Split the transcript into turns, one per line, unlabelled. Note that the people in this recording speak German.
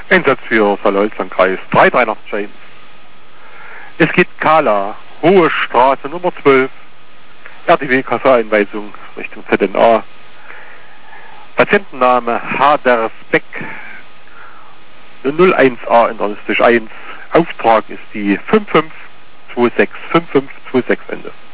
Einsatz für Salzlandkreis 383. Es geht Kala, Hohe Straße Nummer 12, RTW-Kasseeinweisung Richtung ZNA. Patientenname Hadersbeck, 01a Internistisch 1. Auftrag ist die 5526 Ende.